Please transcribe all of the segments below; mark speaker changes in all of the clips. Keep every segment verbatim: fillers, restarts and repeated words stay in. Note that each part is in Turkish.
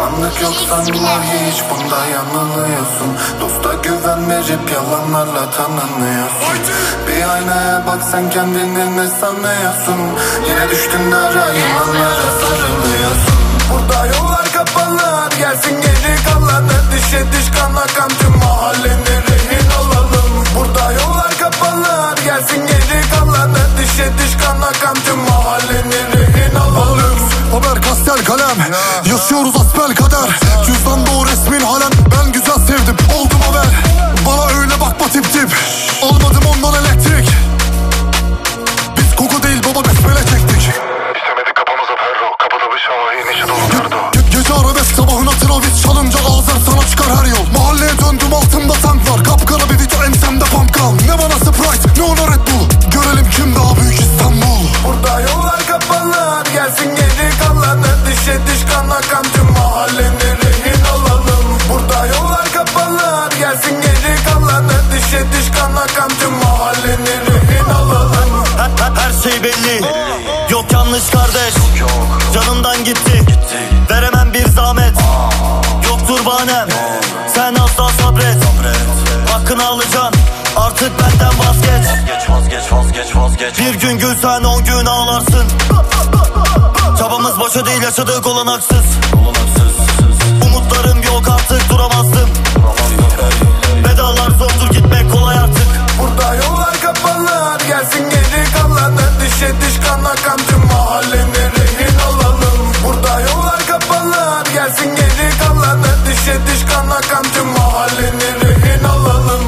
Speaker 1: Pişmanlık yok sanma hiç, bunda yanılıyorsun. Dosta güvenmeyip yalanlarla tanınıyorsun. Bir aynaya bak sen kendini ne sanıyorsun? Yine düştün dara, yılanlara sarılıyorsun. Burada yollar kapalı, gelsin geri kalanı. Dişe diş kan akan tüm mahalleni rehin alalım. Burada yollar kapalı, gelsin geri kalanı. Dişe diş kan akan tüm mahalleni rehin alalım.
Speaker 2: Haber kastel kalem, yaşıyoruz asbel kader. Cüzdanda o resmin halen, ben güzel sevdim oldum haber. Bana öyle bakma tip tip, almadım ondan elektrik. Biz koku değil baba besmele çektik.
Speaker 3: İstemedik kapımıza perro, kapıda bir şahin işi doldurdu.
Speaker 2: Ge gece arabesk sabahına travist, çalınca ağızlar sana çıkar her yol. Mahalleye döndüm altımda tank var, kapkara bir video ensemde pump gun. Ne bana Sprite ne ona Red Bull, görelim kim daha büyük İstanbul.
Speaker 1: Burada yollar kapalı, gelsin geri kalanı. Dişe diş kan akan tüm mahalleni rehin alalım. Burada yollar kapalı, gelsin geri kalanı. Dişe diş kan akan tüm mahalleni rehin alalım.
Speaker 4: Her, her, her şey belli, yok yanlış kardeş, canımdan gitti, veremem bir zahmet, yoktur bahanem, sen asla sabret, hakkını alacaksın, artık benden vazgeç. Vazgeç, vazgeç, vazgeç. Bir gün gülsen on gün ağlarsın. Çabamız boşa değil, yaşadık olanaksız. Umutlarım yok artık, duramazdım. Pedalar zordur, gitmek kolay artık.
Speaker 1: Burada yollar kapalı, gelsin geri kalanı. Dişe diş kan akan tüm mahalleni rehin alalım. Burada yollar kapalı, gelsin geri kalanı. Dişe diş kan akan tüm mahalleni rehin alalım.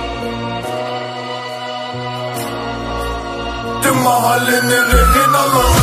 Speaker 1: Tüm mahalleni rehin alalım.